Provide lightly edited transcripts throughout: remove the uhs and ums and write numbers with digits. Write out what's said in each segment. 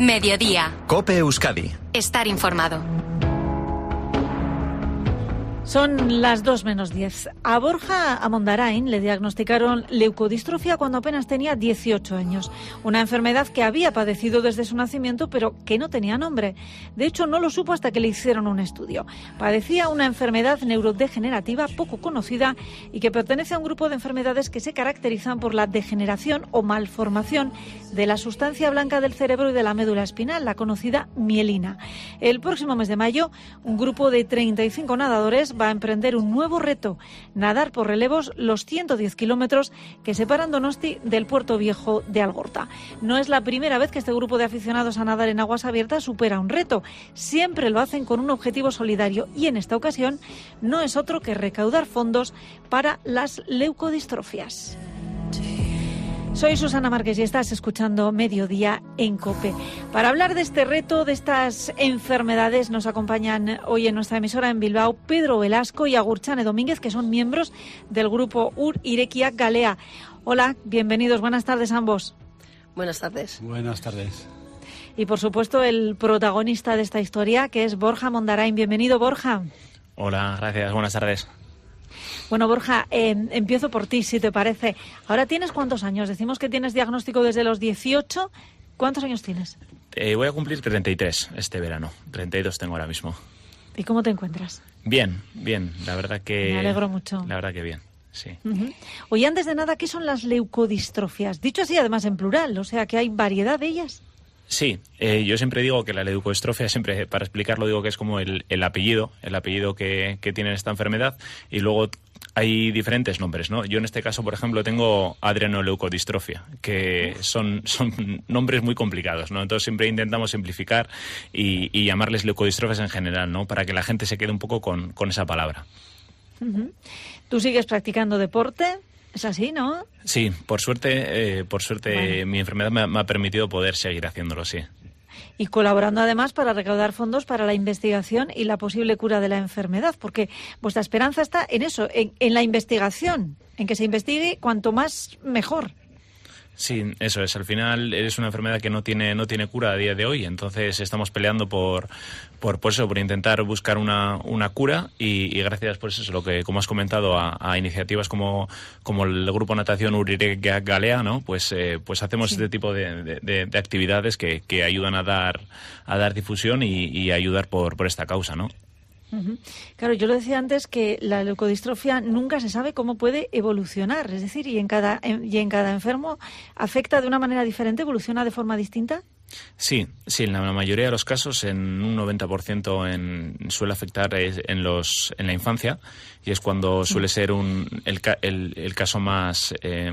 Mediodía. COPE Euskadi. Estar informado. Son las 2:10. A Borja Amondarain le diagnosticaron leucodistrofia cuando apenas tenía 18 años. Una enfermedad que había padecido desde su nacimiento, pero que no tenía nombre. De hecho, no lo supo hasta que le hicieron un estudio. Padecía una enfermedad neurodegenerativa poco conocida y que pertenece a un grupo de enfermedades que se caracterizan por la degeneración o malformación de la sustancia blanca del cerebro y de la médula espinal, la conocida mielina. El próximo mes de mayo, un grupo de 35 nadadores va a emprender un nuevo reto: nadar por relevos los 110 kilómetros que separan Donosti del Puerto Viejo de Algorta. No es la primera vez que este grupo de aficionados a nadar en aguas abiertas supera un reto. Siempre lo hacen con un objetivo solidario y en esta ocasión no es otro que recaudar fondos para las leucodistrofias. Soy Susana Márquez y estás escuchando Mediodía en COPE. Para hablar de este reto, de estas enfermedades, nos acompañan hoy en nuestra emisora en Bilbao Pedro Velasco y Agurtxane Domínguez, que son miembros del grupo Ur Irekiak Galea. Hola, bienvenidos, buenas tardes a ambos. Buenas tardes. Buenas tardes. Y por supuesto el protagonista de esta historia, que es Borja Amondarain. Bienvenido, Borja. Hola, gracias, buenas tardes. Bueno, Borja, empiezo por ti, si te parece. Ahora, ¿tienes cuántos años? Decimos que tienes diagnóstico desde los 18. ¿Cuántos años tienes? Voy a cumplir 33 este verano. 32 tengo ahora mismo. ¿Y cómo te encuentras? Bien, la verdad que... Me alegro mucho. La verdad que bien, sí. Uh-huh. Oye, antes de nada, ¿qué son las leucodistrofias? Dicho así, además en plural, o sea que hay variedad de ellas. Sí, yo siempre digo que la leucodistrofia, siempre para explicarlo digo que es como el apellido que tiene esta enfermedad, y luego hay diferentes nombres, ¿no? Yo en este caso, por ejemplo, tengo adrenoleucodistrofia, que son nombres muy complicados, ¿no? Entonces siempre intentamos simplificar y llamarles leucodistrofias en general, ¿no? Para que la gente se quede un poco con esa palabra. Uh-huh. ¿Tú sigues practicando deporte? ¿Es así, no? Sí, por suerte bueno, mi enfermedad me ha permitido poder seguir haciéndolo, sí. Y colaborando además para recaudar fondos para la investigación y la posible cura de la enfermedad, porque vuestra esperanza está en eso, en la investigación, en que se investigue cuanto más mejor. Sí, eso es. Al final es una enfermedad que no tiene cura a día de hoy, entonces estamos peleando por intentar buscar una cura y gracias por eso, lo que, como has comentado, a iniciativas como el Grupo Natación Ur Irekiak Galea, ¿no? Pues hacemos este tipo de actividades que ayudan a dar difusión y a ayudar por esta causa, ¿no? Uh-huh. Claro, yo lo decía antes que la leucodistrofia nunca se sabe cómo puede evolucionar, es decir, y en cada enfermo afecta de una manera diferente, evoluciona de forma distinta. Sí, en la mayoría de los casos, en un 90% suele afectar en la infancia, y es cuando suele ser el caso más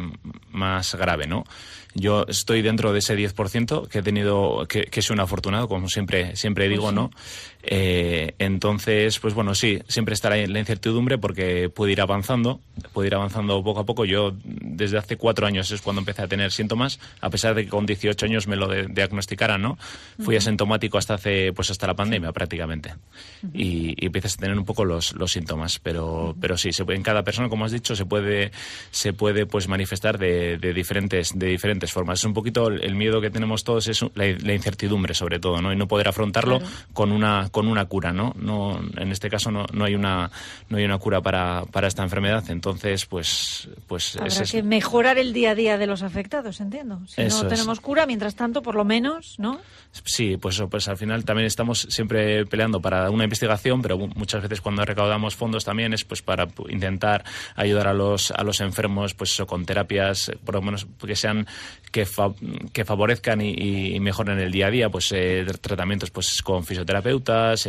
grave, ¿no? Yo estoy dentro de ese 10% que he tenido, que soy un afortunado, como siempre digo, ¿no? Entonces, pues bueno, sí, siempre está la incertidumbre porque puede ir avanzando poco a poco. Yo desde hace 4 años es cuando empecé a tener síntomas, a pesar de que con 18 años me lo diagnosticaran, ¿no? Fui asintomático hasta la pandemia prácticamente. Y empiezas a tener un poco los síntomas, pero sí, en cada persona, como has dicho, se puede pues manifestar de diferentes formas. Es un poquito el miedo que tenemos todos, es la incertidumbre sobre todo, ¿no? Y no poder afrontarlo con una cura, ¿no? No, en este caso no hay una cura para esta enfermedad, entonces pues habrá que mejorar el día a día de los afectados, entiendo. Si no tenemos cura, mientras tanto, por lo menos, ¿no? Sí, pues al final también estamos siempre peleando para una investigación, pero muchas veces cuando recaudamos fondos también es pues para intentar ayudar a los enfermos, pues eso, con terapias, por lo menos que sean que favorezcan y mejoren el día a día, pues tratamientos pues con fisioterapeutas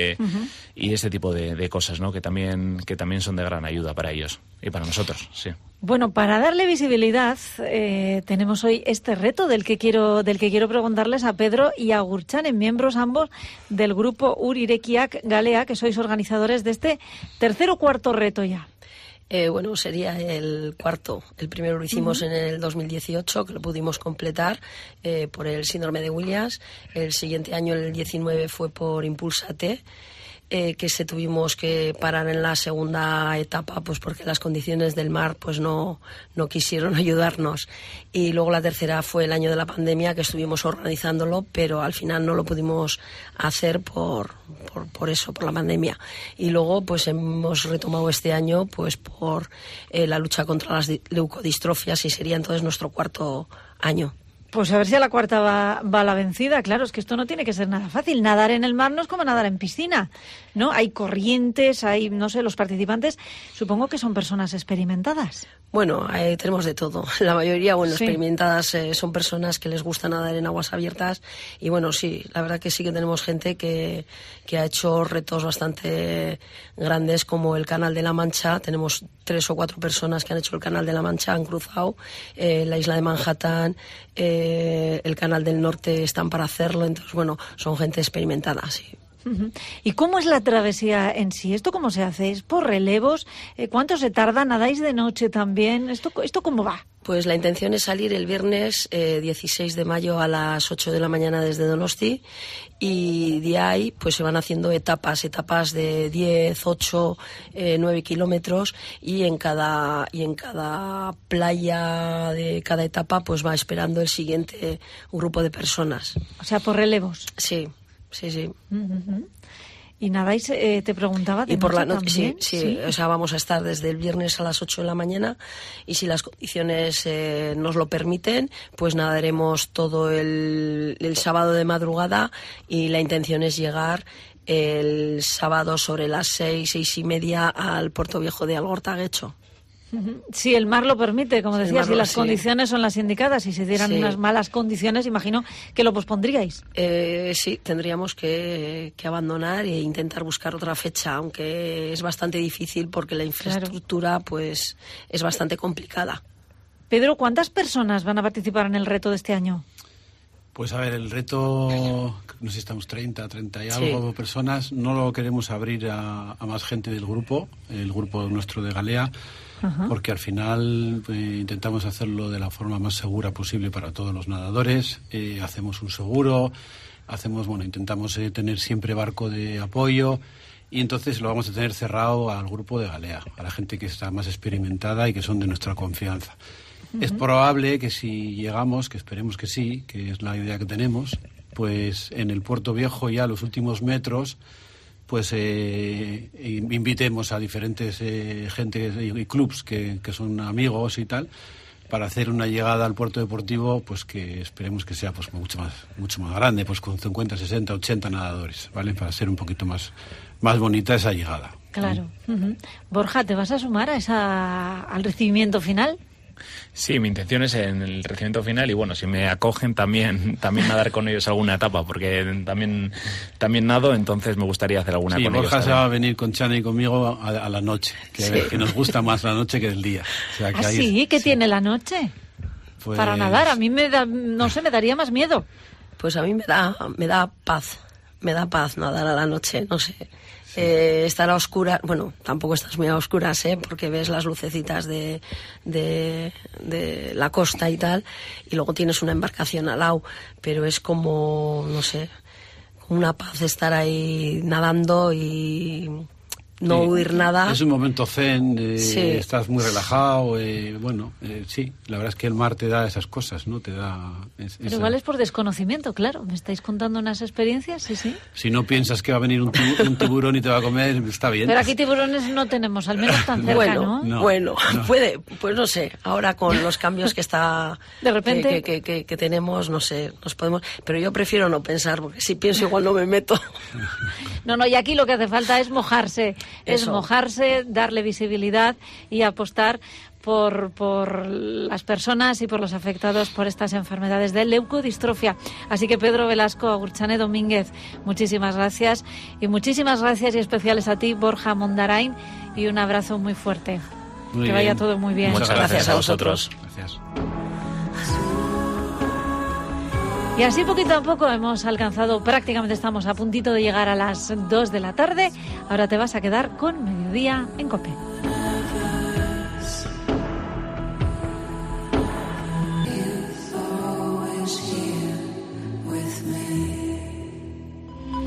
y este tipo de cosas, ¿no? Que también son de gran ayuda para ellos y para nosotros, sí. Bueno, para darle visibilidad tenemos hoy este reto del que quiero preguntarles a Pedro y a Agurtxane, miembros ambos del grupo Ur Irekiak Galea, que sois organizadores de este tercer o cuarto reto ya. Bueno, sería el cuarto. El primero lo hicimos en el 2018, que lo pudimos completar por el síndrome de Williams. El siguiente año, el 19, fue por Impulsate. que se tuvimos que parar en la segunda etapa, pues porque las condiciones del mar pues no quisieron ayudarnos. Y luego la tercera fue el año de la pandemia, que estuvimos organizándolo, pero al final no lo pudimos hacer por eso, por la pandemia. Y luego pues hemos retomado este año pues por la lucha contra las leucodistrofias, y sería entonces nuestro cuarto año. Pues a ver si a la cuarta va la vencida. Claro, es que esto no tiene que ser nada fácil. Nadar en el mar no es como nadar en piscina, ¿no? Hay corrientes, hay, no sé, los participantes, supongo que son personas experimentadas. Bueno, tenemos de todo. La mayoría, experimentadas, son personas que les gusta nadar en aguas abiertas. Y bueno, sí, la verdad que sí que tenemos gente que ha hecho retos bastante grandes, como el Canal de la Mancha. Tenemos 3 o 4 personas que han hecho el Canal de la Mancha, han cruzado la isla de Manhattan, el Canal del Norte están para hacerlo. Entonces, bueno, son gente experimentada, sí. ¿Y cómo es la travesía en sí? ¿Esto cómo se hace? ¿Es por relevos? ¿Cuánto se tarda? ¿Nadáis de noche también? ¿Esto cómo va? Pues la intención es salir el viernes 16 de mayo a las 8 de la mañana desde Donosti, y de ahí pues se van haciendo etapas de 10, 8, 9 kilómetros, y en cada playa de cada etapa pues va esperando el siguiente grupo de personas. O sea, por relevos. Sí. ¿Y nadáis, te preguntaba, de y por noche la noche? también? Sí, o sea, vamos a estar desde el viernes a las 8 de la mañana, y si las condiciones nos lo permiten, pues nadaremos todo el sábado de madrugada, y la intención es llegar el sábado sobre las 6:30 al Puerto Viejo de Algorta-Guecho. Si el mar lo permite, como decías, si las sí. condiciones son las indicadas, y si se dieran unas malas condiciones, imagino que lo pospondríais. Sí, tendríamos que abandonar e intentar buscar otra fecha, aunque es bastante difícil porque la infraestructura pues es bastante complicada. Pedro, ¿cuántas personas van a participar en el reto de este año? Pues a ver, el reto, no sé si estamos 30 y algo personas, no lo queremos abrir a más gente del grupo, el grupo nuestro de Galea, porque al final intentamos hacerlo de la forma más segura posible para todos los nadadores. Hacemos un seguro, intentamos tener siempre barco de apoyo, y entonces lo vamos a tener cerrado al grupo de Galea, a la gente que está más experimentada y que son de nuestra confianza. Es probable que si llegamos, que esperemos que sí, que es la idea que tenemos, pues en el Puerto Viejo, ya los últimos metros, pues invitemos a diferentes gente y clubs que son amigos y tal, para hacer una llegada al puerto deportivo, pues que esperemos que sea pues mucho más grande, pues con 50, 60, 80 nadadores, ¿vale? Para ser un poquito más bonita esa llegada. Claro. Borja, ¿te vas a sumar al recibimiento final? Sí, mi intención es en el recibimiento final, y bueno, si me acogen también nadar con ellos alguna etapa, porque también nado, entonces me gustaría hacer alguna con ellos. Borja se va a venir con Chana y conmigo a la noche, que nos gusta más la noche que el día. O sea, que ¿qué tiene la noche? Pues, para nadar, a mí me daría más miedo. Pues a mí me da paz nadar a la noche, no sé. Estar a oscuras, bueno, tampoco estás muy a oscuras, porque ves las lucecitas de la costa y tal, y luego tienes una embarcación al lado, pero es como, no sé, una paz estar ahí nadando y no huir nada. Es un momento zen, estás muy relajado, sí, la verdad es que el mar te da esas cosas, ¿no? Te da... Pero igual es por desconocimiento, claro, me estáis contando unas experiencias, sí. Si no piensas que va a venir un tiburón y te va a comer, está bien. Pero aquí tiburones no tenemos, al menos tan cerca, ¿no? Bueno, puede, pues no sé, ahora con los cambios que está... De repente... que tenemos, no sé, nos podemos... Pero yo prefiero no pensar, porque si pienso igual no me meto. No, y aquí lo que hace falta es mojarse. Es mojarse, darle visibilidad y apostar por las personas y por los afectados por estas enfermedades de leucodistrofia. Así que Pedro Velasco, Agurchane Domínguez, muchísimas gracias, y muchísimas gracias y especiales a ti, Borja Mondarain, y un abrazo muy fuerte. Que vaya todo muy bien. Muchas gracias a vosotros. Gracias. Y así poquito a poco hemos alcanzado, prácticamente estamos a puntito de llegar a las 2 de la tarde. Ahora te vas a quedar con Mediodía en COPE.